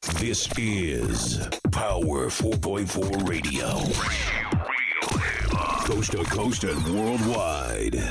This is Power 4.4 Radio. Coast to coast and worldwide.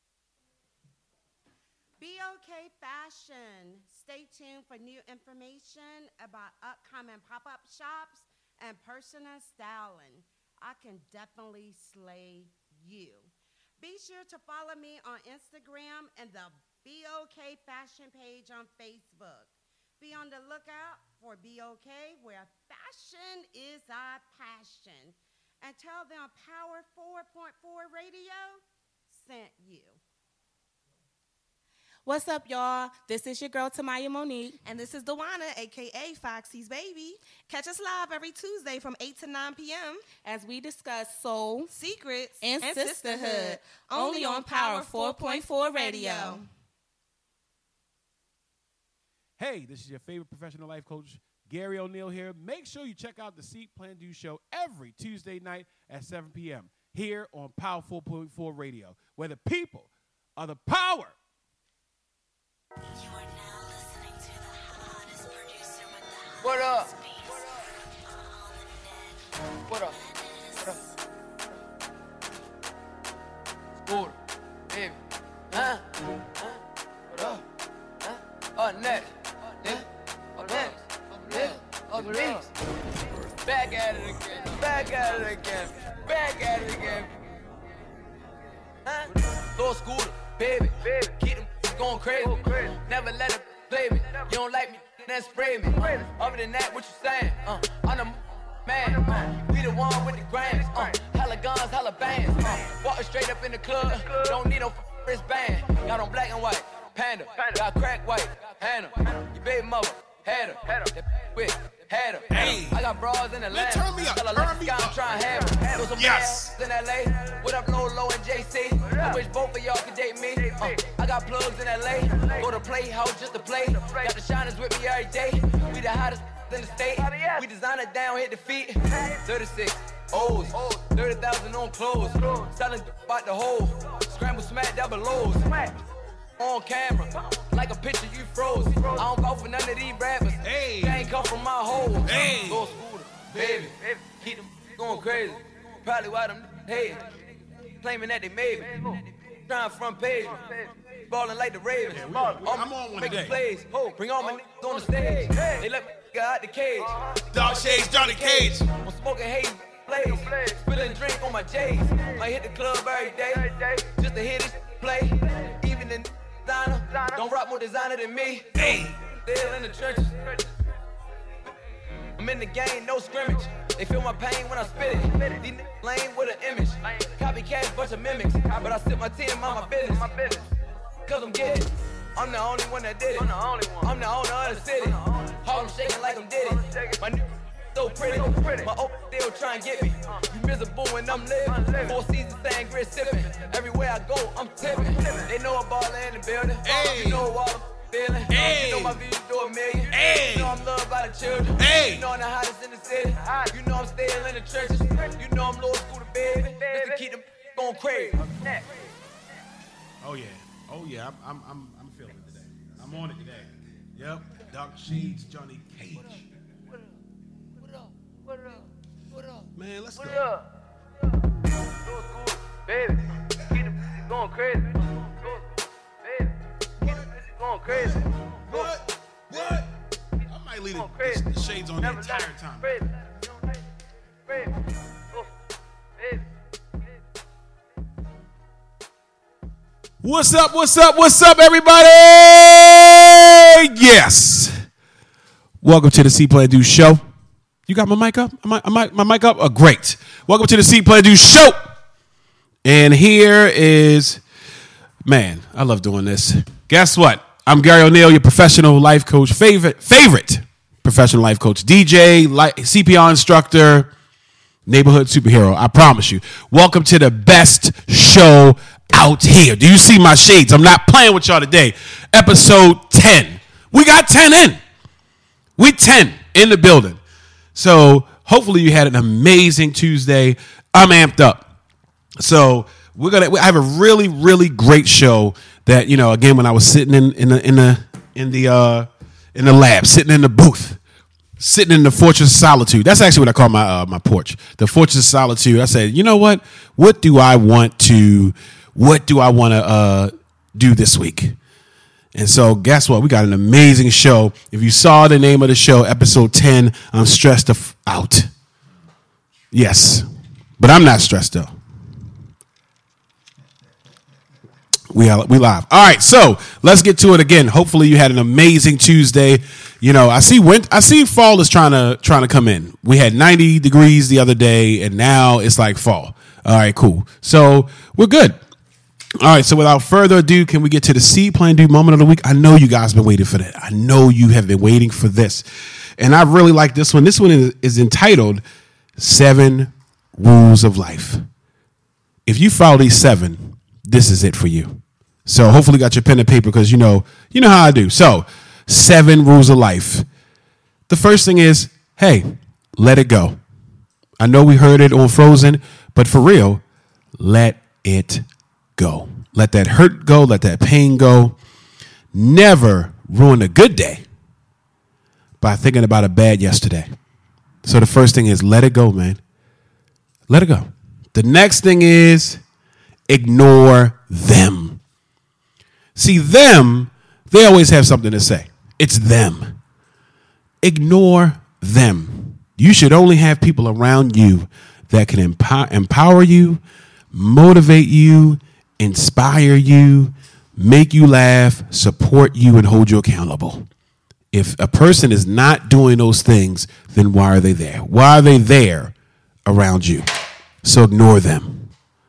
BOK Fashion. Stay tuned for new information about upcoming pop-up shops and personal styling. I can definitely slay you. Be sure to follow me on Instagram and the BOK Fashion page on Facebook. Be on the lookout for BOK, where fashion is our passion. And tell them Power 4.4 Radio sent you. What's up, y'all? This is your girl, Tamaya Monique. And this is Dewana, a.k.a. Foxy's Baby. Catch us live every Tuesday from 8 to 9 p.m. as we discuss soul, secrets, and sisterhood, only on Power 4.4 Radio. Hey, this is your favorite professional life coach, Gary O'Neill here. Make sure you check out the Seat Plan Do Show every Tuesday night at 7 p.m. here on Power 4.4 Radio, where the people are the power. You are now listening to the hottest producer with the What up? hottest beats on the net. What up? What up? Scooter, baby. Huh? What up? Huh? Next. Up next. Back at it again. Back at it again. Back at it again. Huh? Little Scooter, baby. Keep them going crazy. Never let it play me. You don't like me, then spray me. Other than that, what you saying? I'm the man. We the one with the grams. Hella guns, hella bands. Walking straight up in the club. Don't need no wristband. Got on black and white. Panda. Got crack white. Hannah. Your baby mother. Had her. That with. Had her. Hey. I got bras in Atlanta. Turn me up. Tell her Turn like me Sky, I'm up. trying to have her. Throw some Yes. in LA. What up, Lolo and JC? I wish both of y'all could date me. I got plugs in LA. Go to Playhouse just to play. Got the shiners with me every day. We the hottest in the state. We design it down, hit the feet. 36 O's, 30,000 on clothes. Selling about the hole. Scramble smack double lows. On camera, like a picture you froze. I don't go for none of these rappers. Hey. They ain't come from my hole. Hey. Little Scooter, baby, keep them going crazy. Probably why them hating, claiming that they made me. Trying front page, balling like the Ravens. I'm on one making today. plays. Bring all my niggas on the stage. They let me get out the cage. Dog Shades, Johnny Cage. I'm smoking haze, blaze. Spilling drink on my J's. I hit the club every day, just to hear this play. Even the designer, don't rock more designer than me. Hey. Still in the trenches. I'm in the game, no scrimmage. They feel my pain when I spit it. These niggas lame with an image. Copycats, bunch of mimics. But I sip my tea and mind my business. Cause I'm getting it. I'm the only one that did it. I'm the owner of the city. Harlem shaking like I'm did it. My new so pretty. My open still try and get me. You miserable when I'm living. 4 seasons saying grit sipping. Everywhere I go, I'm tipping. They know a baller in the building. Hey. You know all the feeling. Hey. You know my views do a million. Hey. You know I'm loved by the children. Hey. You know I'm the hottest in the city. You know I'm still in the trenches. You know I'm Lord Scooter, baby. Just to keep them going crazy. Oh yeah. I'm feeling it today. I'm on it today. Yep. Dark Shades, Johnny Cage. What up? Man, let's go. Lord Scooter, baby. Keep them going crazy. Baby. Keep them going crazy. What? I might leave the shades on the entire time. What's up, everybody? Yes. Welcome to the Seat Plan Do Show. You got my mic up? My mic up? Oh, great. Welcome to the Seat Plan Do Show. And here is, man, I love doing this. Guess what? I'm Gary O'Neill, your professional life coach, favorite professional life coach, DJ, CPR instructor, neighborhood superhero. I promise you. Welcome to the best show out here. Do you see my shades? I'm not playing with y'all today. Episode 10. We got 10 in. We 10 in the building. So hopefully you had an amazing Tuesday. I'm amped up. So I have a really, really great show that, you know, again, when I was sitting in the lab, sitting in the booth, sitting in the fortress of solitude. That's actually what I call my porch, the fortress of solitude. I said, you know what? What do I want to do this week? And so guess what? We got an amazing show. If you saw the name of the show, episode 10, I'm stressed out. Yes, but I'm not stressed out. We live. All right, so let's get to it again. Hopefully you had an amazing Tuesday. You know, I see fall is trying to come in. We had 90 degrees the other day, and now it's like fall. All right, cool. So we're good. All right, so without further ado, can we get to the Seed Plan Do moment of the week? I know you guys have been waiting for that. I know you have been waiting for this. And I really like this one. This one is entitled 7 Rules of Life. If you follow these 7, this is it for you. So hopefully you got your pen and paper because you know how I do. So 7 rules of life. The first thing is, hey, let it go. I know we heard it on Frozen, but for real, let it go. Let that hurt go. Let that pain go. Never ruin a good day by thinking about a bad yesterday. So the first thing is let it go, man. Let it go. The next thing is ignore them. See, them, they always have something to say. It's them. Ignore them. You should only have people around you that can empower you, motivate you, inspire you, make you laugh, support you, and hold you accountable. If a person is not doing those things, then why are they there? Why are they there around you? So ignore them.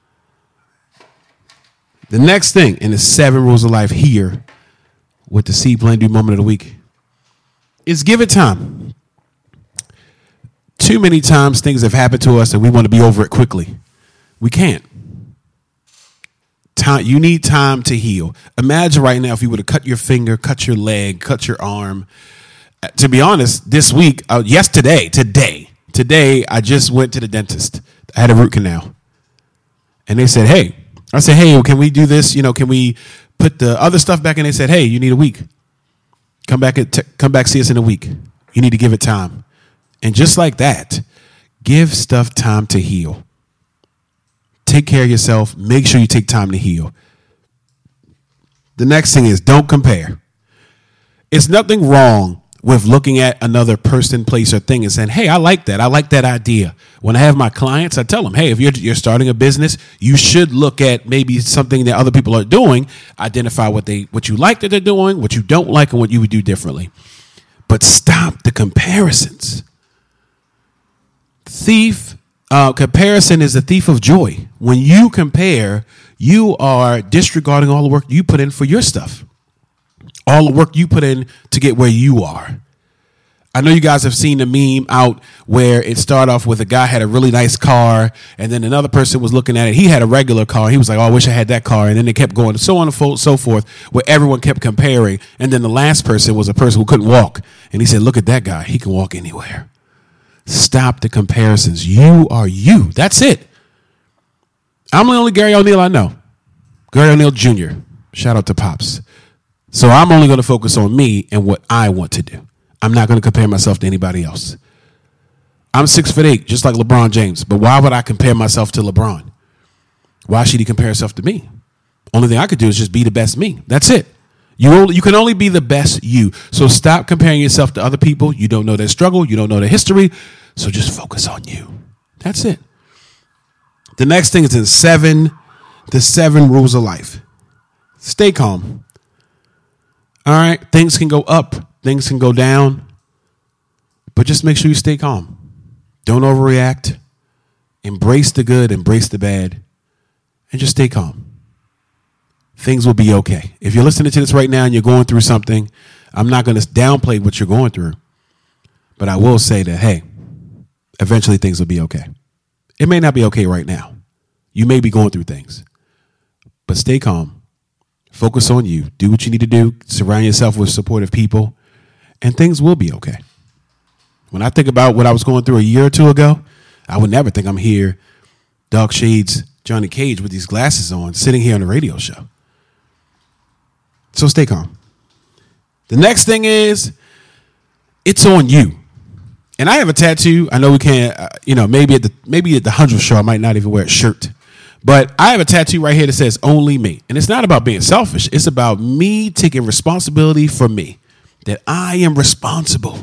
The next thing in the 7 rules of life here with the Seed Plan Do moment of the week is give it time. Too many times things have happened to us and we want to be over it quickly. We can't. Time, you need time to heal. Imagine right now if you would have cut your finger, cut your leg, cut your arm. To be honest, this week, today, I just went to the dentist. I had a root canal. And they said, hey, I said, hey, can we do this? You know, can we put the other stuff back? And they said, hey, you need a week. Come back, see us in a week. You need to give it time. And just like that, give stuff time to heal. Take care of yourself. Make sure you take time to heal. The next thing is don't compare. It's nothing wrong with looking at another person, place, or thing and saying, hey, I like that. I like that idea. When I have my clients, I tell them, hey, if you're starting a business, you should look at maybe something that other people are doing, identify what you like that they're doing, what you don't like, and what you would do differently. But stop the comparisons. Comparison is a thief of joy. When you compare, you are disregarding all the work you put in for your stuff. All the work you put in to get where you are. I know you guys have seen the meme out where it started off with a guy had a really nice car, and then another person was looking at it. He had a regular car. He was like, oh, I wish I had that car. And then they kept going, so on and so forth, where everyone kept comparing. And then the last person was a person who couldn't walk. And he said, look at that guy. He can walk anywhere. Stop the comparisons. You are you. That's it. I'm the only Gary O'Neill I know. Gary O'Neill Jr. Shout out to Pops. So I'm only going to focus on me and what I want to do. I'm not going to compare myself to anybody else. I'm 6'8", just like LeBron James. But why would I compare myself to LeBron? Why should he compare himself to me? Only thing I could do is just be the best me. That's it. You can only be the best you. So stop comparing yourself to other people. You don't know their struggle. You don't know their history. So just focus on you. That's it. The next thing is the 7 rules of life. Stay calm. All right. Things can go up. Things can go down. But just make sure you stay calm. Don't overreact. Embrace the good. Embrace the bad. And just stay calm. Things will be okay. If you're listening to this right now and you're going through something, I'm not going to downplay what you're going through. But I will say that, hey, eventually things will be okay. It may not be okay right now. You may be going through things. But stay calm. Focus on you. Do what you need to do. Surround yourself with supportive people. And things will be okay. When I think about what I was going through a year or two ago, I would never think I'm here, Dark Shades, Johnny Cage with these glasses on, sitting here on a radio show. So stay calm. The next thing is, it's on you. And I have a tattoo. I know we can't, maybe at the 100th show, I might not even wear a shirt. But I have a tattoo right here that says only me. And it's not about being selfish. It's about me taking responsibility for me. That I am responsible.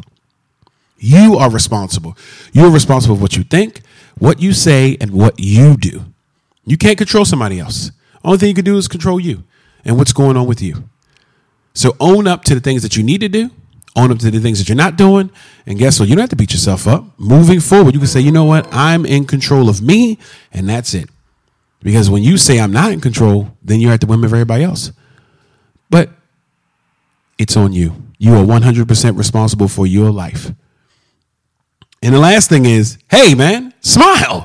You are responsible. You are responsible for what you think, what you say, and what you do. You can't control somebody else. Only thing you can do is control you and what's going on with you. So own up to the things that you need to do. Own up to the things that you're not doing. And guess what? You don't have to beat yourself up. Moving forward, you can say, you know what? I'm in control of me, and that's it. Because when you say I'm not in control, then you're at the whim of everybody else. But it's on you. You are 100% responsible for your life. And the last thing is, hey, man, smile.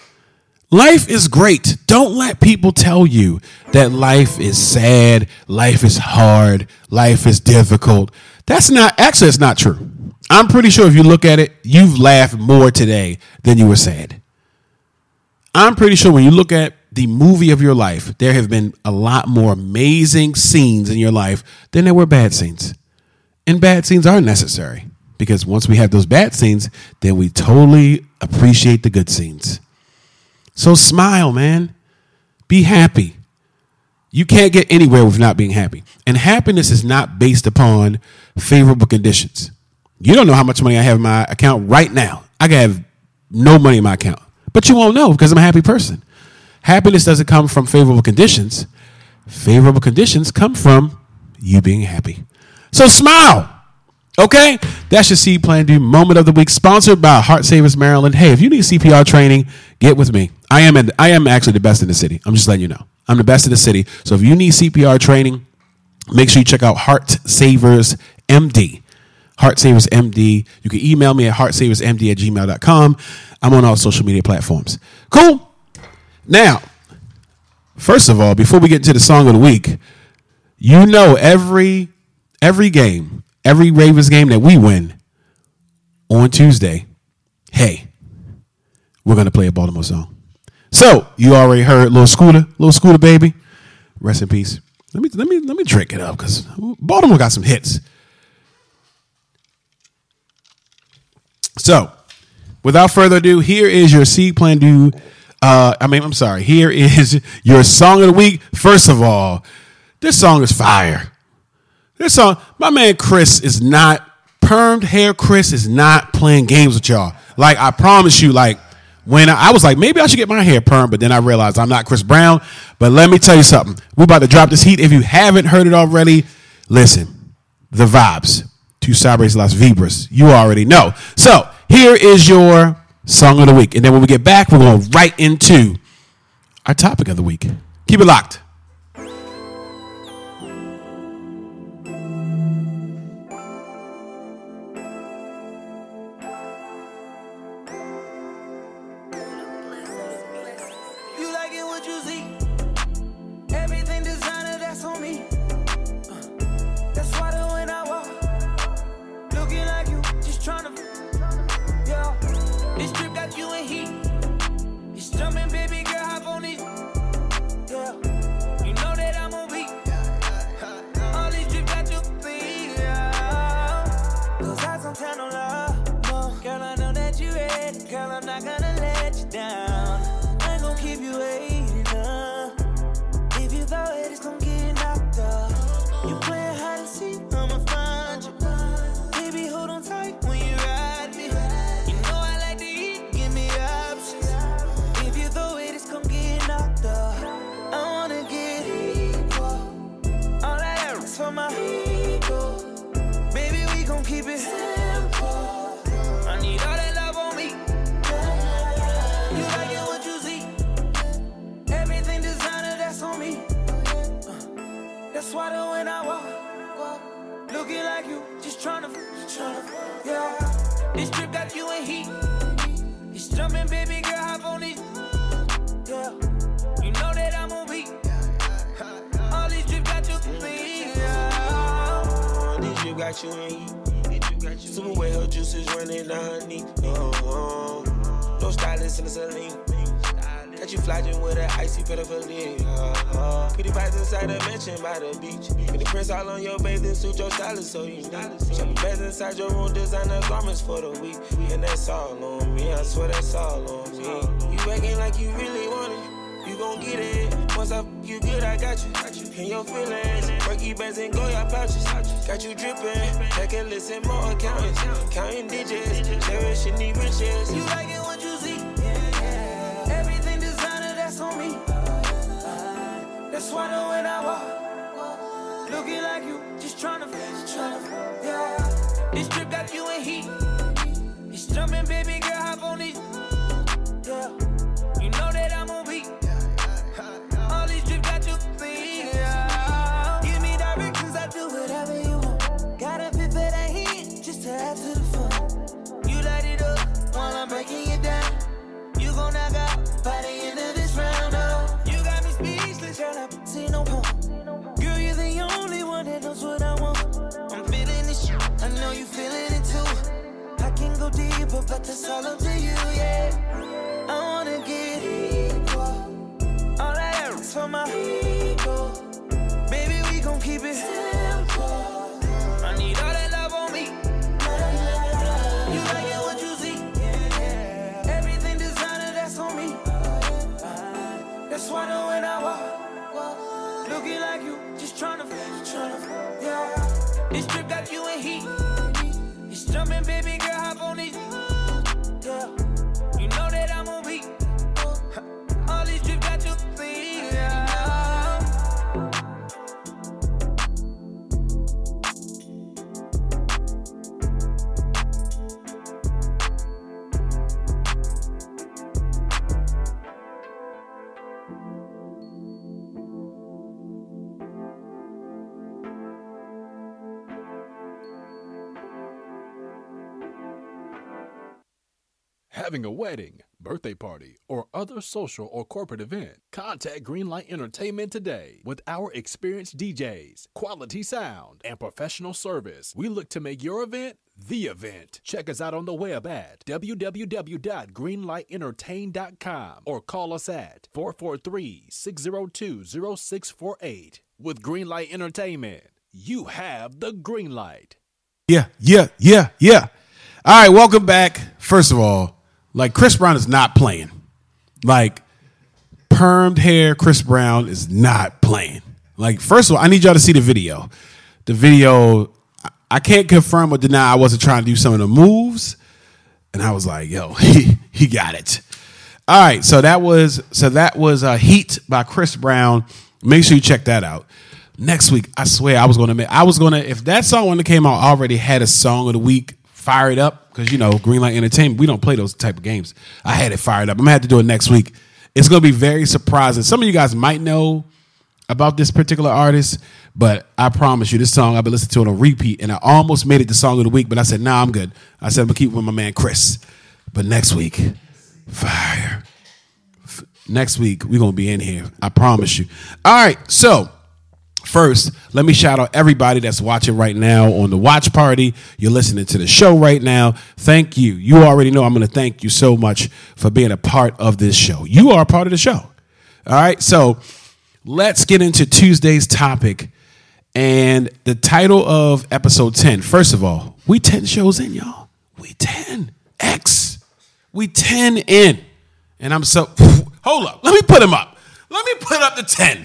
Life is great. Don't let people tell you that life is sad, life is hard, life is difficult. It's not true. I'm pretty sure if you look at it, you've laughed more today than you were sad. I'm pretty sure when you look at the movie of your life, there have been a lot more amazing scenes in your life than there were bad scenes. And bad scenes are necessary because once we have those bad scenes, then we totally appreciate the good scenes. So smile, man. Be happy. You can't get anywhere with not being happy. And happiness is not based upon favorable conditions. You don't know how much money I have in my account right now. I can have no money in my account. But you won't know because I'm a happy person. Happiness doesn't come from favorable conditions. Favorable conditions come from you being happy. So smile. Okay? That's your Seed Plan Do Moment of the Week, sponsored by Heart Savers Maryland. Hey, if you need CPR training, get with me. I am actually the best in the city. I'm just letting you know. I'm the best in the city. So if you need CPR training, make sure you check out Heart Savers MD. Heart Savers MD. You can email me at heartsaversmd@gmail.com. I'm on all social media platforms. Cool. Now, first of all, before we get into the song of the week, you know every game, every Ravens game that we win on Tuesday, hey, we're going to play a Baltimore song. So you already heard Lil Scooter baby. Rest in peace. Let me drink it up because Baltimore got some hits. So without further ado, here is your Seed Plan Do. Here is your song of the week. First of all, this song is fire. This song, my man Chris is not permed hair. Chris is not playing games with y'all. Like I promise you, like when I was like, maybe I should get my hair permed, but then I realized I'm not Chris Brown. But let me tell you something. We're about to drop this heat. If you haven't heard it already, listen. The vibes. Two Sabres Las Vibras. You already know. So here is your song of the week. And then when we get back, we're going right into our topic of the week. Keep it locked. Super well, juices running the honey. No stylist in the saline. Got you flogging with an icy pedophilia. Pretty vibes inside the mansion by the beach. With the prints all on your bathing suit, your style is so unique. Shopping bags inside your room, designer garments for the week. And that's all on me, I swear that's all on me. You acting like you really want it, you gon' get it. Once I you good, I got you. In your feelings, Perky bags and go your pouches. Got you dripping, checking, listen, more accountants. Counting digits, cherishing the riches. You liking what you see? Everything designer, that's on me. That's why I know when I walk, looking like you, just tryna, yeah. This trip got you in heat. It's jumping, baby girl, hop on these. Yeah, you know that I'm on beat. All these trips got you clean. Yeah. Give me directions, I do whatever you want. Got a bit that I hit just to add to the fun. You light it up while I'm breaking it down. You gon' knock out by the end of this round. Oh, you got me speechless, girl. I see no point. Girl, you're the only one that knows what I want. I'm feeling this shit, I know you feeling it too. I can go deeper, but that's all up to you, yeah. I wanna get equal. All I ask for my ego. Baby, we gon' keep it simple. I need all that love on me. You like it what you see. Everything designer, that's on me. That's why I know when I walk, looking like you, just tryna, yeah. This trip got you in heat. It's jumping, baby girl, hop on these. Yeah, you know that I'm on beat. All these trips got you clean. Yeah. Having a wedding, birthday party, or other social or corporate event, contact Greenlight Entertainment today. With our experienced DJs, quality sound, and professional service, we look to make your event the event. Check us out on the web at www.greenlightentertain.com or call us at 443-602-0648. With Greenlight Entertainment, you have the green light. Yeah. All right, welcome back. First of all, like, Chris Brown is not playing. Like, permed hair Chris Brown is not playing. Like, first of all, I need y'all to see the video. The video, I can't confirm or deny I wasn't trying to do some of the moves. And I was like, yo, he got it. All right, so that was Heat by Chris Brown. Make sure you check that out. Next week, I swear if that song when it came out, I already had a song of the week fired up, because, you know, Greenlight Entertainment, we don't play those type of games. I had it fired up. I'm going to have to do it next week. It's going to be very surprising. Some of you guys might know about this particular artist, but I promise you, this song, I've been listening to it on repeat, and I almost made it the song of the week, but I said, nah, I'm good. I said, I'm going to keep it with my man Chris. But next week, fire. Next week, we're going to be in here. I promise you. All right, so first, let me shout out everybody that's watching right now on the watch party. You're listening to the show right now. Thank you. You already know I'm going to thank you so much for being a part of this show. You are a part of the show. All right, so let's get into Tuesday's topic and the title of episode 10. First of all, we 10 shows in, y'all. We 10. We 10 in. And I'm so, hold up. Let me put them up. Let me put up the 10.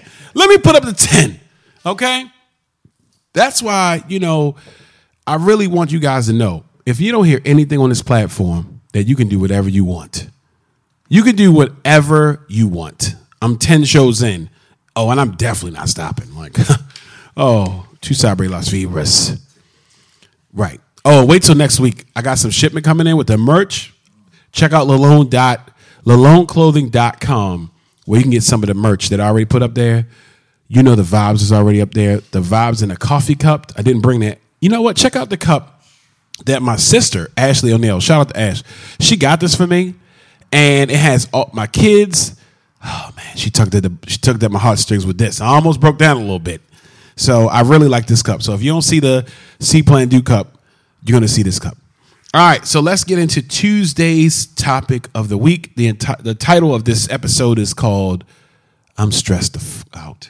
Okay? That's why, you know, I really want you guys to know, if you don't hear anything on this platform, that you can do whatever you want. You can do whatever you want. I'm 10 shows in. Oh, and I'm definitely not stopping. Like, Tu Sabre Las Vibras. Right. Oh, wait till next week. I got some shipment coming in with the merch. Check out laloneclothing.com, where you can get some of the merch that I already put up there. You know the Vibes is already up there. The Vibes in a coffee cup. I didn't bring that. You know what? Check out the cup that my sister, Ashley O'Neill, shout out to Ash. She got this for me, and it has all my kids. Oh, man, she tugged at my heartstrings with this. I almost broke down a little bit. So I really like this cup. So if you don't see the C Plan Do cup, you're going to see this cup. All right, so let's get into Tuesday's topic of the week. The title of this episode is called I'm Stressed the F Out.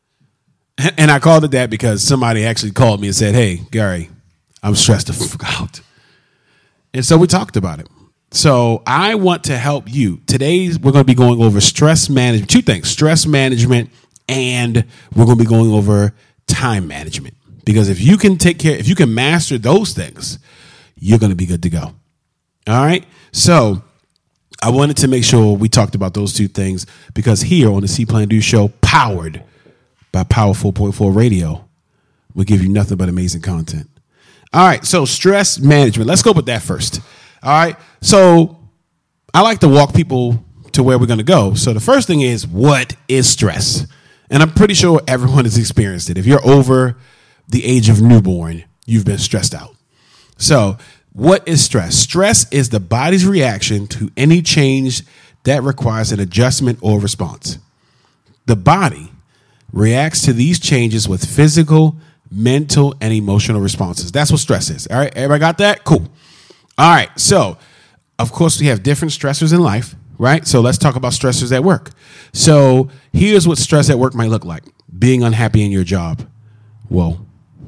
And I called it that because somebody actually called me and said, hey, Gary, I'm stressed the F out. And so we talked about it. So I want to help you. Today, we're going to be going over stress management. Two things, stress management, and we're going to be going over time management. Because if you can master those things, you're going to be good to go. All right. So I wanted to make sure we talked about those two things because here on the C Plan Do Show, powered by Power 4.4 Radio, we give you nothing but amazing content. All right. So stress management. Let's go with that first. All right. So I like to walk people to where we're going to go. So the first thing is, what is stress? And I'm pretty sure everyone has experienced it. If you're over the age of newborn, you've been stressed out. So what is stress? Stress is the body's reaction to any change that requires an adjustment or response. The body reacts to these changes with physical, mental, and emotional responses. That's what stress is. All right. Everybody got that? Cool. All right. So, of course, we have different stressors in life, right? So let's talk about stressors at work. So here's what stress at work might look like. Being unhappy in your job. Whoa.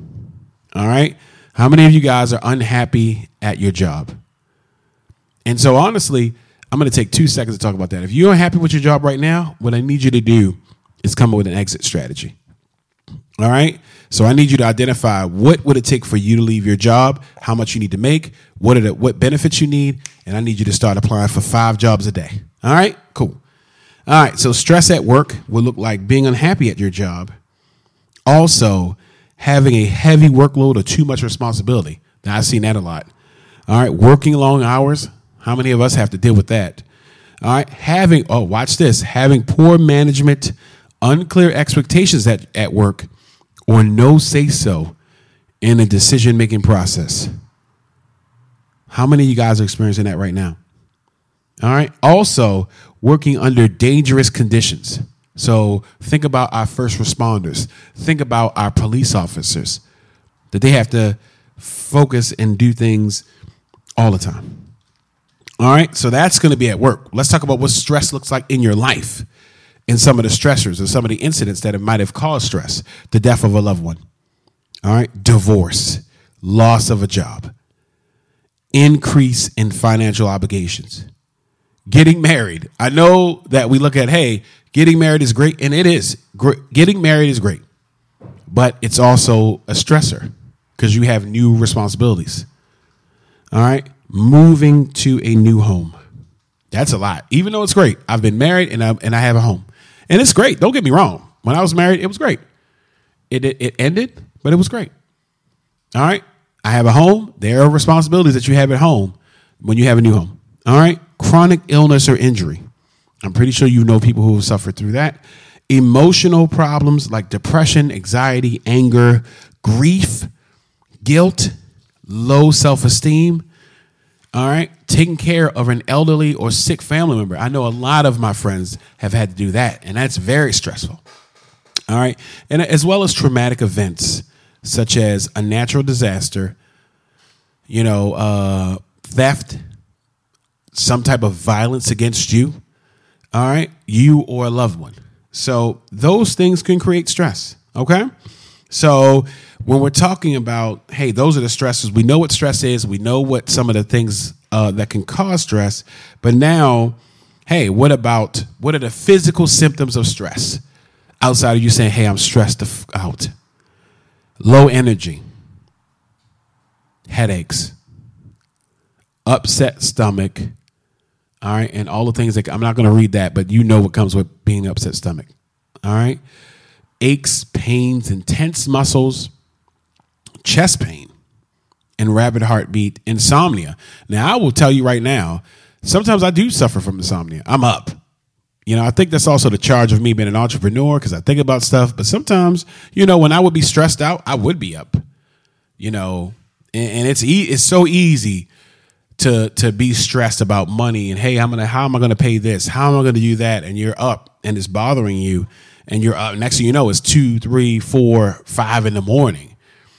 All right. How many of you guys are unhappy at your job? And so, honestly, I'm going to take 2 seconds to talk about that. If you're unhappy with your job right now, what I need you to do is come up with an exit strategy. All right. So I need you to identify what would it take for you to leave your job, how much you need to make, what benefits you need, and I need you to start applying for 5 jobs a day. All right. Cool. All right. So stress at work will look like being unhappy at your job. Also, having a heavy workload or too much responsibility. Now, I've seen that a lot. All right. Working long hours. How many of us have to deal with that? All right. Watch this. Having poor management, unclear expectations at work, or no say-so in a decision-making process. How many of you guys are experiencing that right now? All right. Also, working under dangerous conditions. So think about our first responders. Think about our police officers, that they have to focus and do things all the time. All right. So that's going to be at work. Let's talk about what stress looks like in your life and some of the stressors and some of the incidents that it might have caused stress. The death of a loved one. All right. Divorce, loss of a job, increase in financial obligations, getting married. I know that we look at, hey, getting married is great, and it is. Getting married is great, but it's also a stressor because you have new responsibilities. All right. Moving to a new home. That's a lot. Even though it's great. I've been married and I have a home. And it's great. Don't get me wrong. When I was married, it was great. It ended, but it was great. All right. I have a home. There are responsibilities that you have at home when you have a new home. All right. Chronic illness or injury. I'm pretty sure you know people who have suffered through that. Emotional problems like depression, anxiety, anger, grief, guilt, low self-esteem. All right. Taking care of an elderly or sick family member. I know a lot of my friends have had to do that, and that's very stressful. All right. And as well as traumatic events such as a natural disaster, theft, some type of violence against you. All right. You or a loved one. So those things can create stress. OK, so when we're talking about, hey, those are the stresses. We know what stress is. We know what some of the things that can cause stress. But now, hey, what are the physical symptoms of stress outside of you saying, hey, I'm stressed out? Low energy, headaches, upset stomach. All right. And all the things that I'm not going to read that, but you know what comes with being an upset stomach. All right. Aches, pains, intense muscles, chest pain, and rapid heartbeat, insomnia. Now, I will tell you right now, sometimes I do suffer from insomnia. I'm up. I think that's also the charge of me being an entrepreneur because I think about stuff. But sometimes, when I would be stressed out, I would be up, and it's so easy to be stressed about money and, hey, how am I going to pay this? How am I going to do that? And you're up and it's bothering you and you're up. Next thing you know, it's 2, 3, 4, 5 in the morning.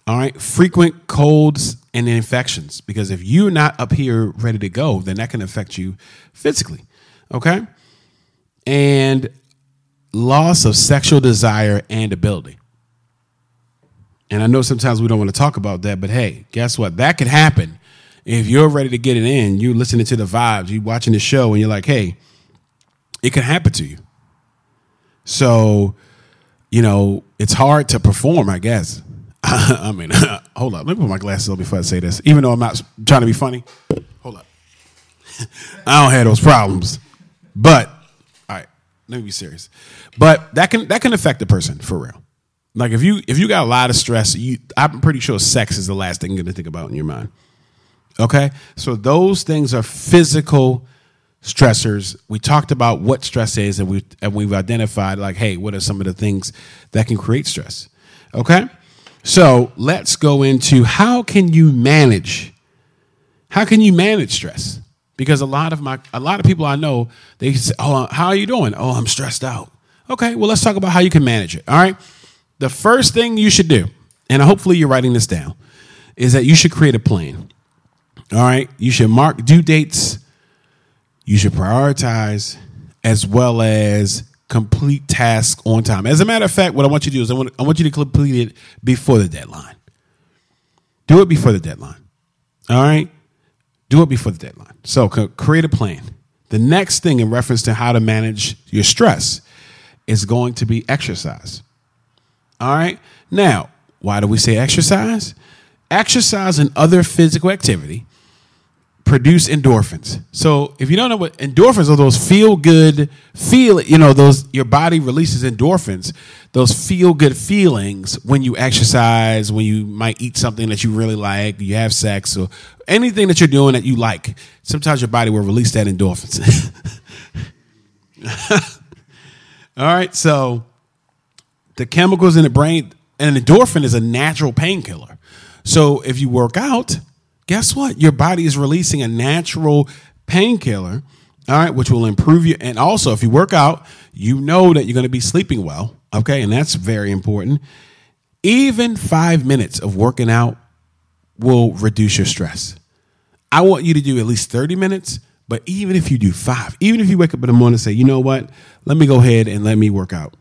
All right. Frequent colds and infections, because if you're not up here ready to go, then that can affect you physically. Okay. And loss of sexual desire and ability. And I know sometimes we don't want to talk about that, but hey, guess what? That could happen if you're ready to get it in. You listening to the vibes, you watching the show, and you're like, hey, it can happen to you. So, it's hard to perform, I guess. I mean, hold up. Let me put my glasses on before I say this, even though I'm not trying to be funny. Hold up. I don't have those problems. But, all right, let me be serious. But that can affect the person for real. Like if you got a lot of stress, I'm pretty sure sex is the last thing you're going to think about in your mind. Okay? So those things are physical stressors. We talked about what stress is, and we've identified, like, hey, what are some of the things that can create stress? Okay? So let's go into how can you manage stress? Because a lot of people I know, they say, oh, how are you doing? Oh, I'm stressed out. Okay, well, let's talk about how you can manage it. All right? The first thing you should do, and hopefully you're writing this down, is that you should create a plan. All right? You should mark due dates. You should prioritize, as well as complete tasks on time. As a matter of fact, what I want you to do is I want you to complete it before the deadline. Do it before the deadline. All right? Do it before the deadline. So create a plan. The next thing in reference to how to manage your stress is going to be exercise. All right? Now, why do we say exercise? Exercise and other physical activity produce endorphins. So if you don't know what endorphins are, those those your body releases endorphins, those feel good feelings when you exercise, when you might eat something that you really like, you have sex, or anything that you're doing that you like. Sometimes your body will release that endorphins. All right, so the chemicals in the brain, and endorphin is a natural painkiller. So if you work out, guess what? Your body is releasing a natural painkiller, all right, which will improve you. And also, if you work out, you know that you're going to be sleeping well, okay, and that's very important. Even 5 minutes of working out will reduce your stress. I want you to do at least 30 minutes, but even if you do 5, even if you wake up in the morning and say, you know what, let me go ahead and let me work out.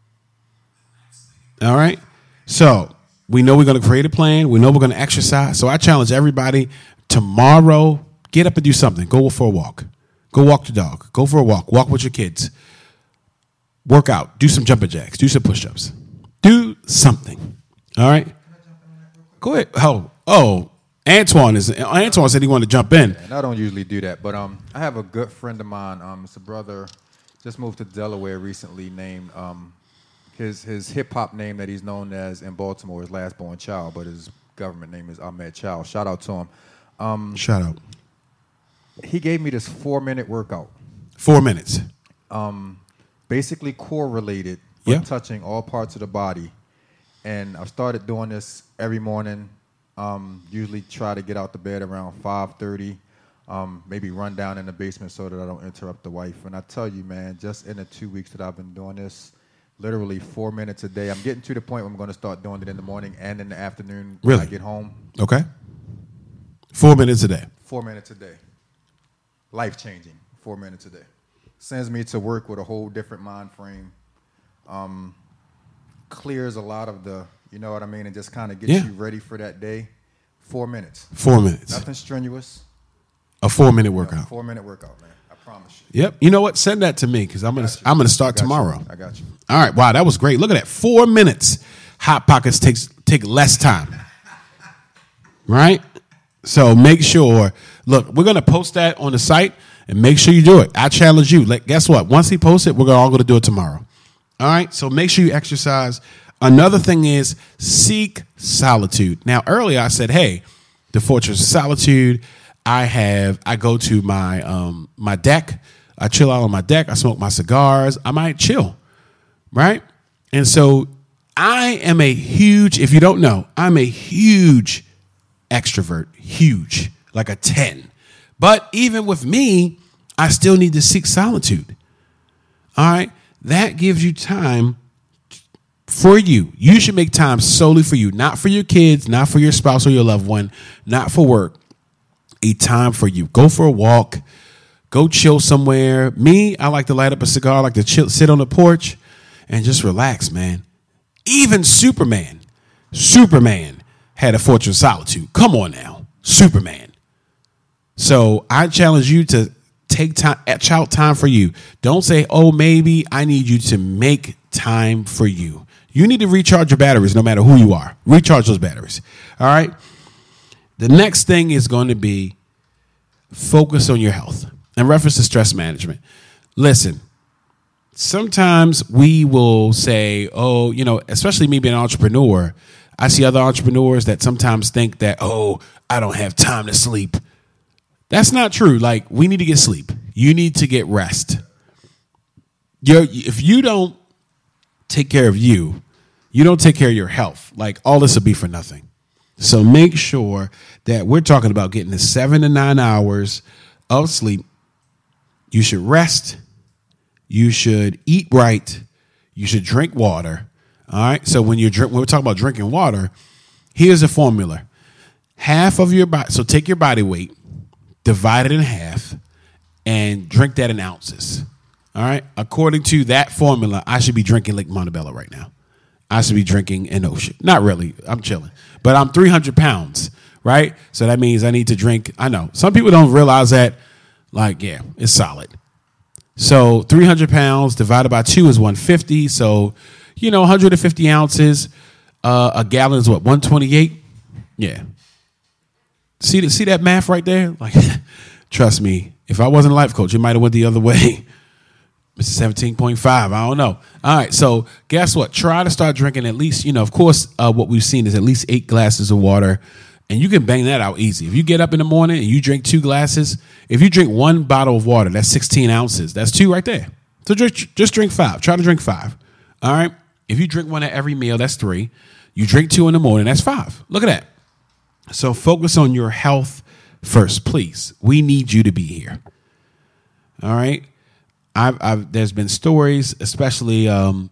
All right? So we know we're going to create a plan. We know we're going to exercise. So I challenge everybody tomorrow, get up and do something. Go for a walk. Go walk the dog. Go for a walk. Walk with your kids. Work out. Do some jumping jacks. Do some push-ups. Do something. All right? Go ahead. Oh, Antoine said he wanted to jump in. And I don't usually do that, but I have a good friend of mine. It's a brother, just moved to Delaware recently, named his hip-hop name that he's known as in Baltimore is Last Born Child, but his government name is Ahmed Child. Shout out to him. Shout out. He gave me this 4-minute workout. 4 minutes. Basically core-related, but touching all parts of the body. And I've started doing this every morning. Usually try to get out the bed around 5:30. Maybe run down in the basement so that I don't interrupt the wife. And I tell you, man, just in the 2 weeks that I've been doing this, literally 4 minutes a day. I'm getting to the point where I'm going to start doing it in the morning and in the afternoon when I get home. Okay. 4 minutes a day. 4 minutes a day. Life-changing. 4 minutes a day. Sends me to work with a whole different mind frame. Clears a lot of the, you know what I mean, and just kind of gets you ready for that day. 4 minutes. 4 minutes. Nothing strenuous. A 4-minute workout. 4 minute workout, man. I promise you. Yep. You know what? Send that to me because I'm gonna start tomorrow. I got you. All right. Wow, that was great. Look at that. 4 minutes. Hot Pockets take less time. Right? So make sure. Look, we're gonna post that on the site and make sure you do it. I challenge you. Guess what? Once he posts it, we're all gonna do it tomorrow. All right. So make sure you exercise. Another thing is seek solitude. Now, earlier I said, hey, the Fortress of Solitude. I go to my deck. I chill out on my deck. I smoke my cigars. I might chill, right? And so I am if you don't know, I'm a huge extrovert, huge, like a 10. But even with me, I still need to seek solitude. All right? That gives you time for you. You should make time solely for you, not for your kids, not for your spouse or your loved one, not for work. A time for you. Go for a walk. Go chill somewhere. Me, I like to light up a cigar. I like to chill, sit on the porch and just relax, man. Even Superman had a fortress of solitude. Come on now, Superman. So I challenge you to take time, etch out time for you. Don't say, oh, maybe. I need you to make time for you. You need to recharge your batteries no matter who you are. Recharge those batteries. All right. The next thing is going to be focus on your health in reference to stress management. Listen, sometimes we will say, oh, you know, especially me being an entrepreneur, I see other entrepreneurs that sometimes think that, oh, I don't have time to sleep. That's not true. Like, we need to get sleep. You need to get rest. If you don't take care of you, you don't take care of your health. Like, all this will be for nothing. So make sure that we're talking about getting the 7 to 9 hours of sleep. You should rest. You should eat right. You should drink water. All right. So when we're talking about drinking water, here's a formula. Half of your body. So take your body weight, divide it in half, and drink that in ounces. All right. According to that formula, I should be drinking Lake Montebello right now. I should be drinking an ocean. Not really. I'm chilling. But I'm 300 pounds, right? So that means I need to drink. I know. Some people don't realize that. Like, yeah, it's solid. So 300 pounds divided by 2 is 150. So, 150 ounces. A gallon is what, 128? Yeah. See that math right there? Like, trust me, if I wasn't a life coach, it might have went the other way. It's 17.5. I don't know. All right. So guess what? Try to start drinking at least, of course, what we've seen is at least 8 glasses of water. And you can bang that out easy. If you get up in the morning and you drink 2 glasses, if you drink 1 bottle of water, that's 16 ounces. That's 2 right there. So just drink 5. Try to drink 5. All right. If you drink 1 at every meal, that's 3. You drink 2 in the morning, that's 5. Look at that. So focus on your health first, please. We need you to be here. All right. There's been stories, especially,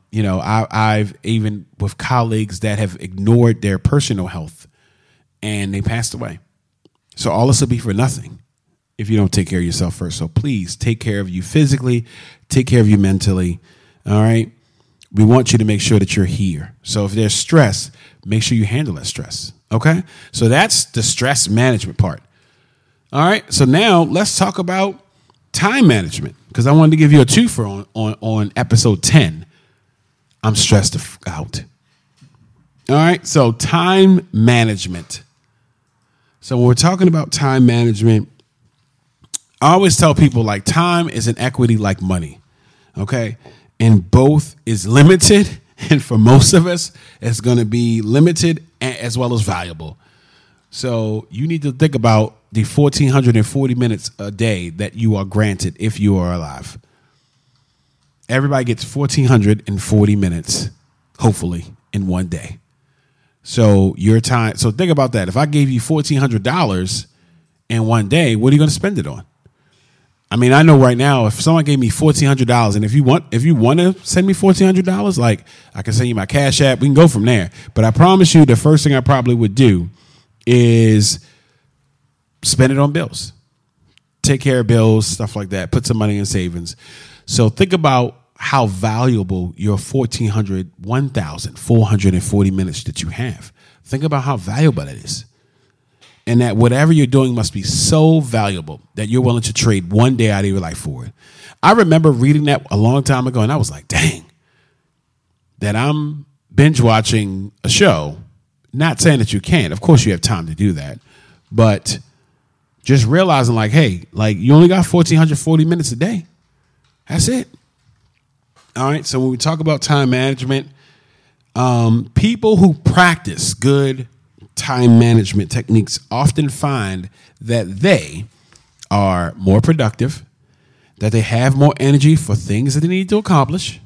I've even with colleagues that have ignored their personal health and they passed away. So all this will be for nothing if you don't take care of yourself first. So please take care of you physically, take care of you mentally. All right. We want you to make sure that you're here. So if there's stress, make sure you handle that stress. Okay. So that's the stress management part. All right. So now let's talk about time management, because I wanted to give you a twofer on episode 10. I'm stressed out. All right. So time management. So when we're talking about time management, I always tell people like time is an equity like money. Okay. And both is limited. And for most of us, it's going to be limited as well as valuable. So you need to think about the 1,440 minutes a day that you are granted if you are alive. Everybody gets 1,440 minutes, hopefully, in one day. So your time. So think about that. If I gave you $1,400 in one day, what are you going to spend it on? I mean, I know right now, if someone gave me $1,400, and if you want to send me $1,400, like I can send you my Cash App, we can go from there. But I promise you, the first thing I probably would do is spend it on bills, take care of bills, stuff like that, put some money in savings. So think about how valuable your 1,440 minutes that you have. Think about how valuable that is. And that whatever you're doing must be so valuable that you're willing to trade one day out of your life for it. I remember reading that a long time ago, and I was like, dang, that I'm binge watching a show. Not saying that you can't. Of course you have time to do that. But just realizing like, hey, like you only got 1,440 minutes a day. That's it. All right. So when we talk about time management, people who practice good time management techniques often find that they are more productive, that they have more energy for things that they need to accomplish.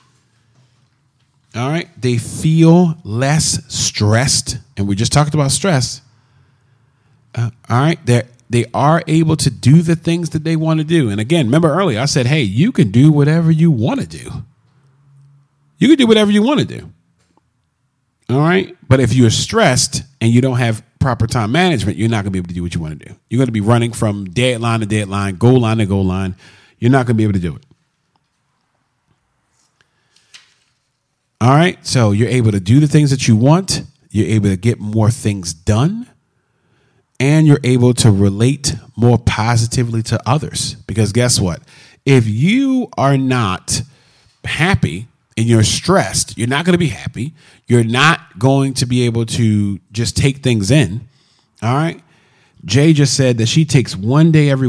All right. They feel less stressed. And we just talked about stress. All right. They are able to do the things that they want to do. And again, remember earlier, I said, hey, you can do whatever you want to do. You can do whatever you want to do. All right. But if you're stressed and you don't have proper time management, you're not going to be able to do what you want to do. You're going to be running from deadline to deadline, goal line to goal line. You're not going to be able to do it. All right. So you're able to do the things that you want. You're able to get more things done. And you're able to relate more positively to others. Because guess what? If you are not happy and you're stressed, you're not going to be happy. You're not going to be able to just take things in. All right. Jay just said that she takes one day of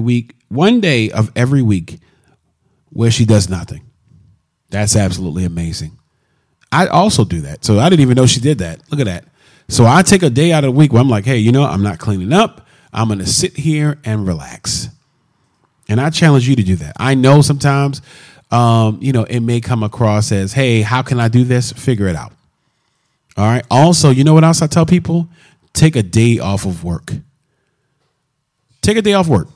every week where she does nothing. That's absolutely amazing. I also do that. So I didn't even know she did that. Look at that. So I take a day out of the week where I'm like, hey, I'm not cleaning up. I'm going to sit here and relax. And I challenge you to do that. I know sometimes, it may come across as, hey, how can I do this? Figure it out. All right. Also, you know what else I tell people? Take a day off of work. Take a day off work.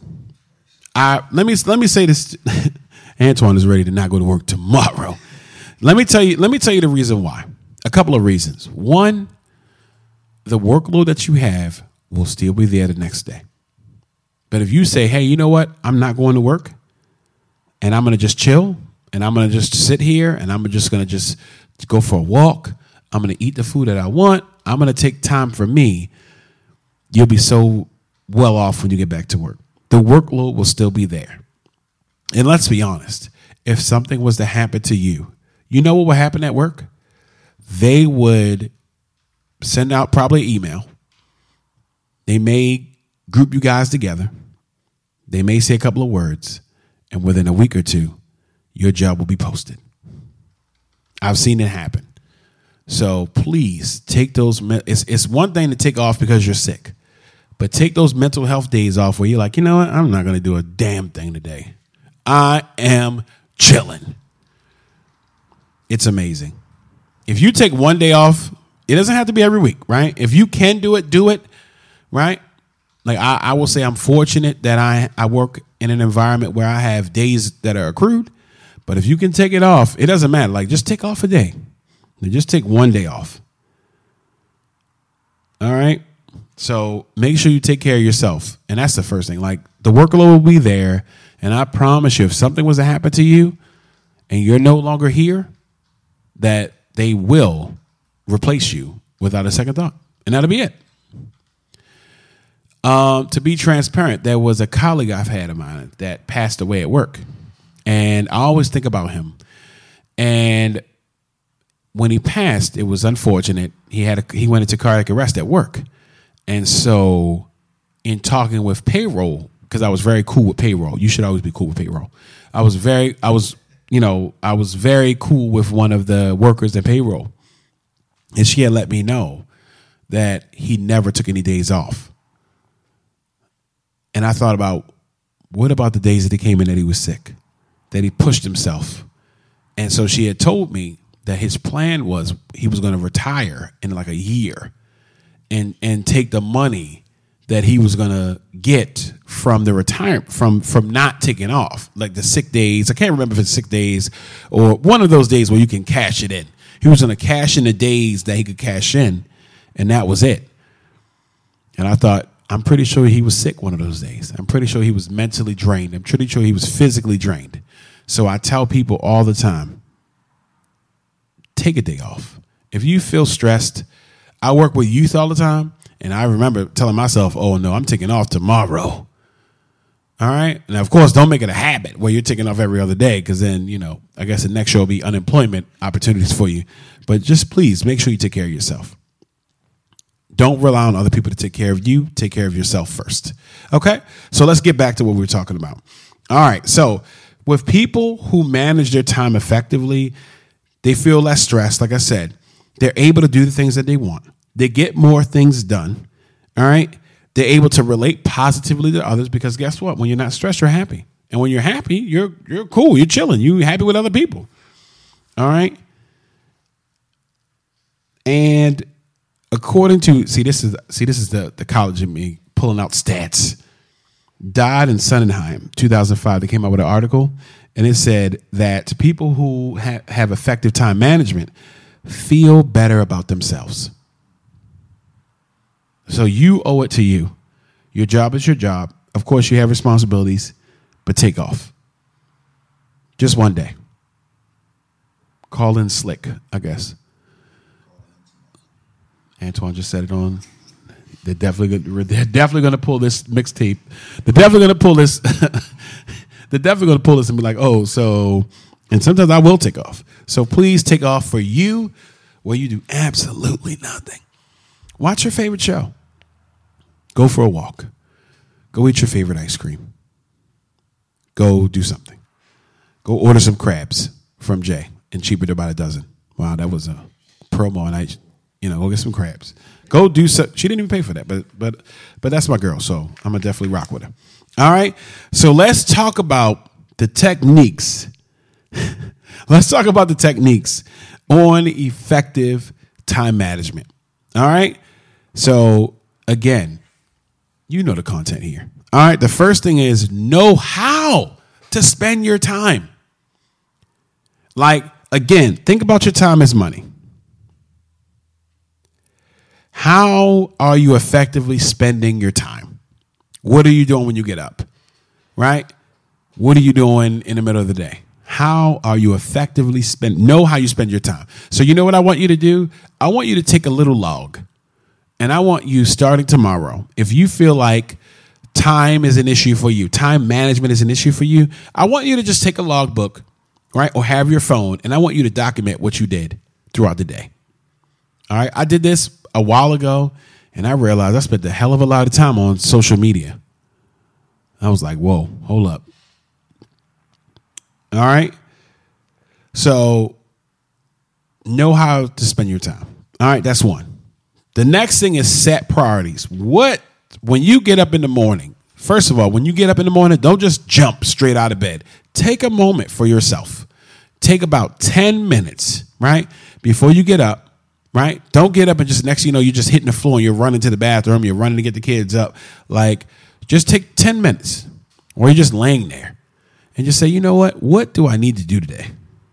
Let me say this. Antoine is ready to not go to work tomorrow. Let me tell you the reason why. A couple of reasons. One, the workload that you have will still be there the next day. But if you say, hey, you know what? I'm not going to work and I'm going to just chill and I'm going to just sit here and I'm just going to just go for a walk. I'm going to eat the food that I want. I'm going to take time for me. You'll be so well off when you get back to work. The workload will still be there. And let's be honest. If something was to happen to you, you know what would happen at work? They would send out probably an email. They may group you guys together. They may say a couple of words. And within a week or two, your job will be posted. I've seen it happen. So please take those. It's one thing to take off because you're sick. But take those mental health days off where you're like, you know what? I'm not going to do a damn thing today. I am chilling. It's amazing. If you take one day off, it doesn't have to be every week, right? If you can do it, right? Like I will say I'm fortunate that I work in an environment where I have days that are accrued. But if you can take it off, it doesn't matter. Like just take off a day. Just take one day off. All right? So make sure you take care of yourself. And that's the first thing. Like the workload will be there. And I promise you, if something was to happen to you and you're no longer here, that they will replace you without a second thought. And that'll be it. To be transparent, there was a colleague I've had of mine that passed away at work. And I always think about him. And when he passed, it was unfortunate. He went into cardiac arrest at work. And so in talking with payroll, because I was very cool with payroll. You should always be cool with payroll. I was very cool with one of the workers at payroll. And she had let me know that he never took any days off. And I thought about, what about the days that he came in that he was sick, that he pushed himself? And so she had told me that his plan was he was going to retire in like a year and take the money that he was going to get from the retirement, from not taking off, like the sick days. I can't remember if it's sick days or one of those days where you can cash it in. He was going to cash in the days that he could cash in, and that was it. And I thought, I'm pretty sure he was sick one of those days. I'm pretty sure he was mentally drained. I'm pretty sure he was physically drained. So I tell people all the time, take a day off. If you feel stressed, I work with youth all the time. And I remember telling myself, oh, no, I'm taking off tomorrow. All right. And of course, don't make it a habit where you're taking off every other day, because then, I guess the next show will be unemployment opportunities for you. But just please make sure you take care of yourself. Don't rely on other people to take care of you. Take care of yourself first. Okay. So let's get back to what we were talking about. All right. So with people who manage their time effectively, they feel less stressed. Like I said, they're able to do the things that they want. They get more things done. All right. They're able to relate positively to others because guess what? When you're not stressed, you're happy. And when you're happy, you're cool. You're chilling. You're happy with other people. All right. And according to, this is the college of me pulling out stats. Dodd and Sonnenheim, 2005, they came out with an article, and it said that people who have effective time management feel better about themselves. So you owe it to you. Your job is your job. Of course, you have responsibilities, but take off. Just one day. Call in Slick, I guess. Antoine just said it on. They're definitely going to pull this mixtape. They're definitely going to pull this. They're definitely going to pull this and be like, oh, so, and sometimes I will take off. So please take off for you where you do absolutely nothing. Watch your favorite show. Go for a walk. Go eat your favorite ice cream. Go do something. Go order some crabs from Jay and cheaper to buy a dozen. Wow, that was a promo, and go get some crabs. Go do so. She didn't even pay for that, but that's my girl, so I'm gonna definitely rock with her. All right, so let's talk about the techniques. Let's talk about the techniques on effective time management. All right, so again, you know the content here. All right, the first thing is know how to spend your time. Like, again, think about your time as money. How are you effectively spending your time? What are you doing when you get up? Right? What are you doing in the middle of the day? How are you effectively know how you spend your time? So you know what I want you to do? I want you to take a little log. And I want you, starting tomorrow, if you feel like time is an issue for you, time management is an issue for you, I want you to just take a logbook, right? Or have your phone, and I want you to document what you did throughout the day. All right? I did this a while ago, and I realized I spent a hell of a lot of time on social media. I was like, whoa, hold up. All right? So know how to spend your time. All right, that's one. The next thing is set priorities. When you get up in the morning, first of all, when you get up in the morning, don't just jump straight out of bed. Take a moment for yourself. Take about 10 minutes, right? Before you get up, right? Don't get up and just next thing you know, you're just hitting the floor and you're running to the bathroom. You're running to get the kids up. Like, just take 10 minutes or you're just laying there and just say, you know what? What do I need to do today?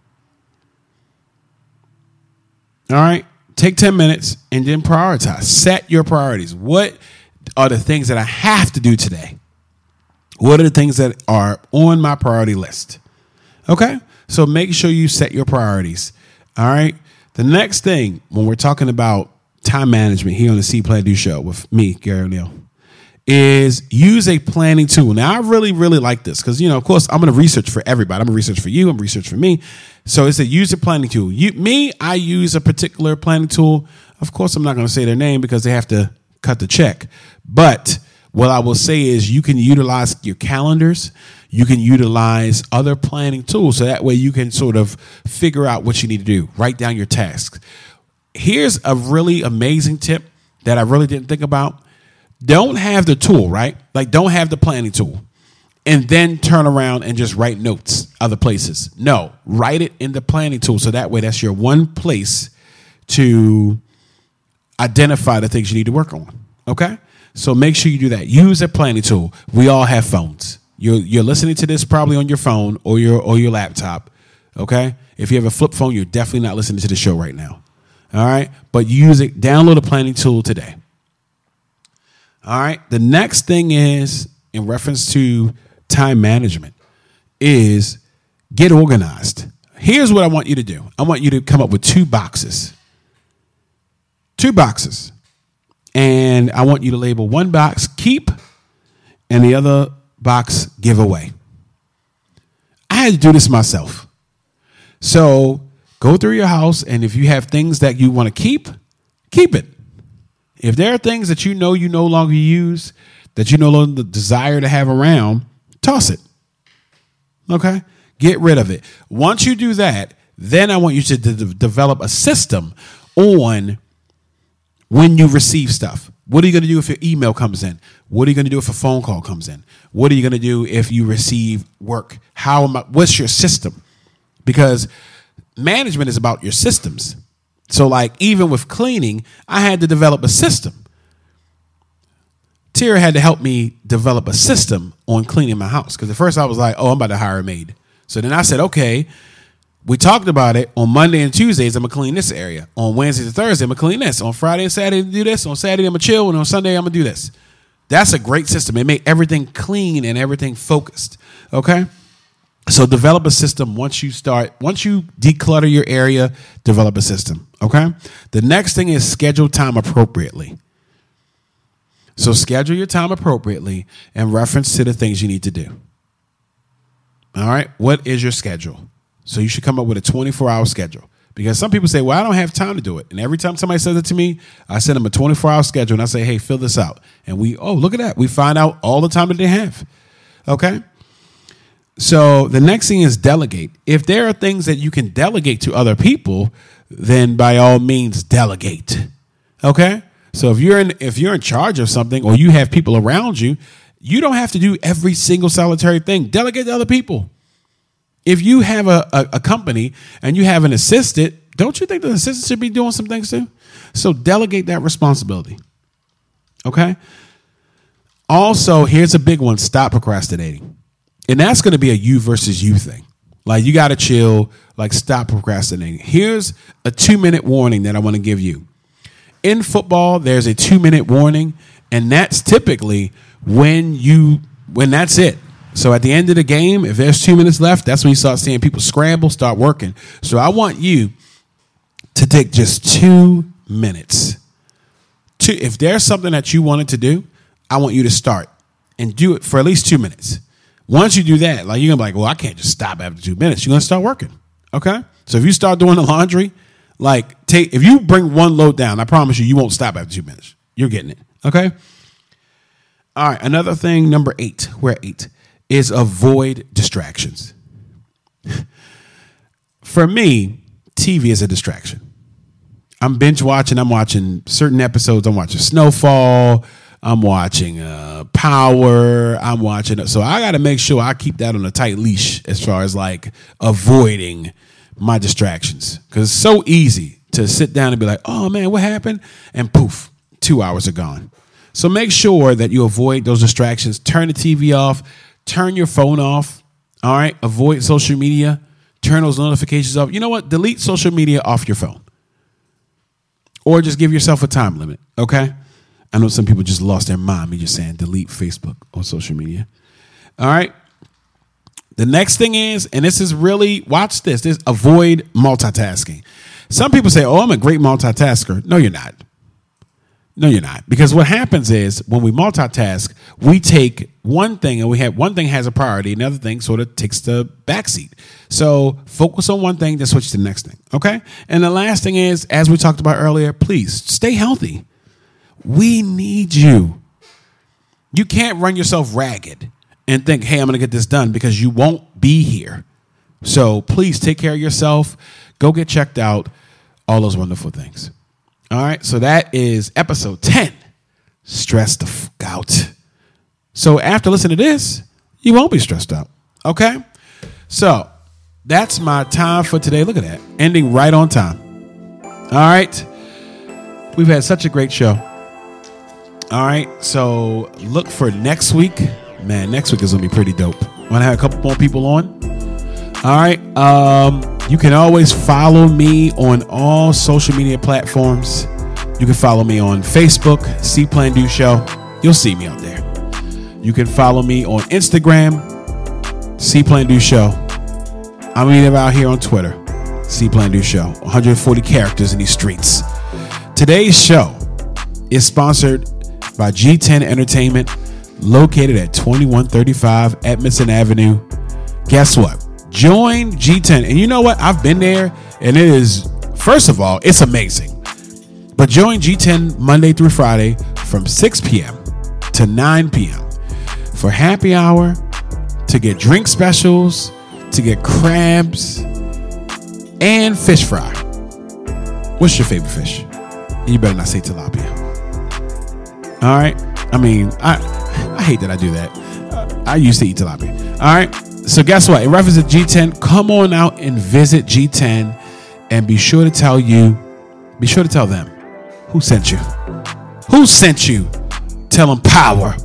All right. Take 10 minutes and then prioritize. Set your priorities. What are the things that I have to do today? What are the things that are on my priority list? Okay. So make sure you set your priorities. All right. The next thing, when we're talking about time management here on the See Play Do Show with me, Gary O'Neill, is use a planning tool. Now, I really, really like this because, of course, I'm going to research for everybody. I'm going to research for you. I'm research for me. So it's a use a planning tool. I use a particular planning tool. Of course, I'm not going to say their name because they have to cut the check. But what I will say is you can utilize your calendars. You can utilize other planning tools. So that way you can sort of figure out what you need to do. Write down your tasks. Here's a really amazing tip that I really didn't think about. Don't have the tool, right? Like, don't have the planning tool and then turn around and just write notes other places. No, write it in the planning tool. So that way that's your one place to identify the things you need to work on. Okay? So make sure you do that. Use a planning tool. We all have phones. You're listening to this probably on your phone or your laptop. Okay? If you have a flip phone, you're definitely not listening to the show right now. All right? But use it. Download a planning tool today. All right. The next thing is, in reference to time management, is get organized. Here's what I want you to do. I want you to come up with 2 boxes. 2 boxes. And I want you to label one box keep and the other box give away. I had to do this myself. So go through your house, and if you have things that you want to keep it. If there are things that you no longer use, that you no longer desire to have around, toss it. Okay? Get rid of it. Once you do that, then I want you to develop a system on when you receive stuff. What are you going to do if your email comes in? What are you going to do if a phone call comes in? What are you going to do if you receive work? What's your system? Because management is about your systems. So, like, even with cleaning, I had to develop a system. Tira had to help me develop a system on cleaning my house. Because at first I was like, I'm about to hire a maid. So then I said, okay, We talked about it. On Monday and Tuesdays, I'm going to clean this area. On Wednesdays and Thursdays, I'm going to clean this. On Friday and Saturday, I'm going to do this. On Saturday, I'm going to chill. And on Sunday, I'm going to do this. That's a great system. It made everything clean and everything focused. Okay? So develop a system once you declutter your area, develop a system. Okay? The next thing is schedule time appropriately. So schedule your time appropriately in reference to the things you need to do. All right? What is your schedule? So you should come up with a 24-hour schedule. Because some people say, well, I don't have time to do it. And every time somebody says it to me, I send them a 24-hour schedule and I say, hey, fill this out. And look at that. We find out all the time that they have. Okay? So the next thing is delegate. If there are things that you can delegate to other people, then by all means delegate. Okay? So if you're in charge of something or you have people around you, you don't have to do every single solitary thing. Delegate to other people. If you have a company and you have an assistant, don't you think the assistant should be doing some things too? So delegate that responsibility. Okay? Also, here's a big one. Stop procrastinating. And that's going to be a you versus you thing. Like, you got to chill. Like, stop procrastinating. Here's a 2-minute warning that I want to give you. In football, there's a 2-minute warning, and that's typically when that's it. So at the end of the game, if there's 2 minutes left, that's when you start seeing people scramble, start working. So I want you to take just 2 minutes. If there's something that you wanted to do, I want you to start and do it for at least 2 minutes. Once you do that, like, you're going to be like, well, I can't just stop after 2 minutes. You're going to start working. Okay? So if you start doing the laundry, if you bring one load down, I promise you won't stop after 2 minutes. You're getting it. Okay? All right. Another thing, number 8. We're at 8. Is avoid distractions. For me, TV is a distraction. I'm binge watching. I'm watching certain episodes. I'm watching Snowfall. I'm watching Power. I'm watching. So I got to make sure I keep that on a tight leash as far as like avoiding my distractions. Because it's so easy to sit down and be like, oh, man, what happened? And poof, 2 hours are gone. So make sure that you avoid those distractions. Turn the TV off. Turn your phone off. All right. Avoid social media. Turn those notifications off. You know what? Delete social media off your phone. Or just give yourself a time limit. Okay. I know some people just lost their mind. Me just saying delete Facebook or social media. All right. The next thing is, and this is really, watch this. Avoid multitasking. Some people say, oh, I'm a great multitasker. No, you're not. No, you're not. Because what happens is when we multitask, we take one thing and one thing has a priority. Another thing sort of takes the backseat. So focus on one thing, then switch to the next thing. Okay. And the last thing is, as we talked about earlier, please stay healthy. We need you. You can't run yourself ragged and think, hey, I'm going to get this done, because you won't be here. So please take care of yourself. Go get checked out. All those wonderful things. All right, so that is episode 10, Stress the F Out. So after listening to this, you won't be stressed out, okay? So that's my time for today. Look at that, ending right on time. All right, we've had such a great show. All right, so look for next week. Man, next week is going to be pretty dope. Want to have a couple more people on? All right, you can always follow me on all social media platforms. You can follow me on Facebook, C Plan Do Show. You'll see me out there. You can follow me on Instagram, C Plan Do Show. I'm even out here on Twitter, C Plan Do Show. 140 characters in these streets. Today's show is sponsored by G10 Entertainment, located at 2135 Edmondson Avenue. Guess what? Join G10. And you know what? I've been there, and it is, first of all, it's amazing. But join G10 Monday through Friday from 6 p.m. to 9 p.m. for happy hour, to get drink specials, to get crabs, and fish fry. What's your favorite fish? You better not say tilapia. All right? I mean, I hate that I do that. I used to eat tilapia. All right? So guess what? In reference to G10, come on out and visit G10, and be sure to tell them who sent you. Who sent you? Tell them Power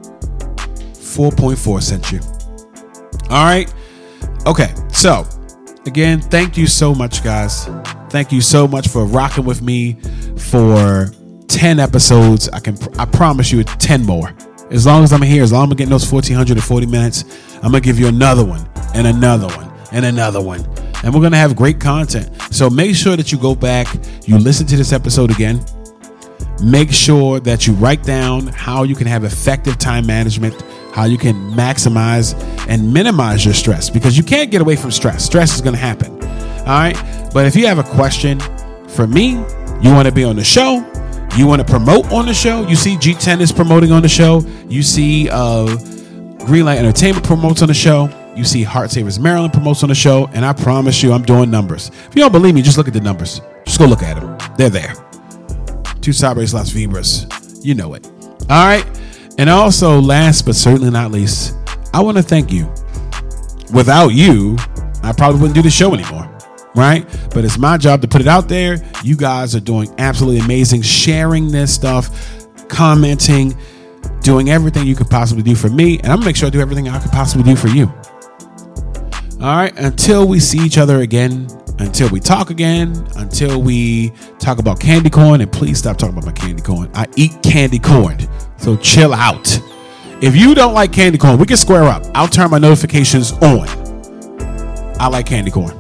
4.4 sent you. All right. Okay. So Again, thank you so much, guys. Thank you so much for rocking with me for 10 episodes. I promise you 10 more. As long as I'm here, as long as I'm getting those 1,440 minutes, I'm going to give you another one and another one and another one. And we're going to have great content. So make sure that you go back, you listen to this episode again. Make sure that you write down how you can have effective time management, how you can maximize and minimize your stress, because you can't get away from stress. Stress is going to happen. All right. But if you have a question for me, you want to be on the show, you want to promote on the show, you see G10 is promoting on the show, you see Greenlight Entertainment promotes on the show, you see Heart Savers Maryland promotes on the show, and I promise you I'm doing numbers. If you don't believe me, just look at the numbers. Just go look at them. They're there. 2 Sabres Las Vibras. You know it. All right. And also, last but certainly not least, I want to thank you. Without you, I probably wouldn't do the show anymore. Right? But it's my job to put it out there. You guys are doing absolutely amazing, sharing this stuff, commenting, doing everything you could possibly do for me. And I'm going to make sure I do everything I could possibly do for you. All right. Until we see each other again, until we talk again, until we talk about candy corn. And please stop talking about my candy corn. I eat candy corn. So chill out. If you don't like candy corn, we can square up. I'll turn my notifications on. I like candy corn.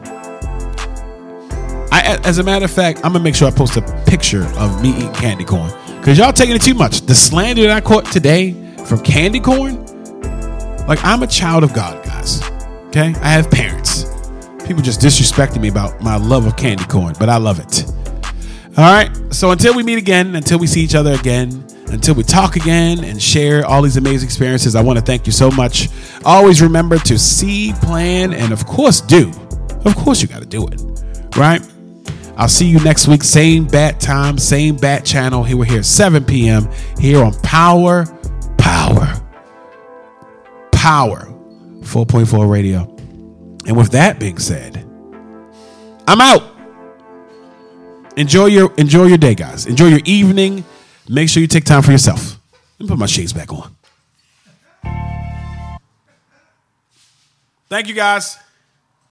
As a matter of fact, I'm going to make sure I post a picture of me eating candy corn. Because y'all taking it too much. The slander that I caught today from candy corn. Like, I'm a child of God, guys. Okay? I have parents. People just disrespecting me about my love of candy corn, but I love it. All right. So until we meet again, until we see each other again, until we talk again and share all these amazing experiences, I want to thank you so much. Always remember to see, plan, and of course do. Of course you got to do it. Right? I'll see you next week. Same bat time, same bat channel. Here we're here 7 p.m. here on Power 4.4 Radio. And with that being said, I'm out. Enjoy your day, guys. Enjoy your evening. Make sure you take time for yourself. Let me put my shades back on. Thank you, guys.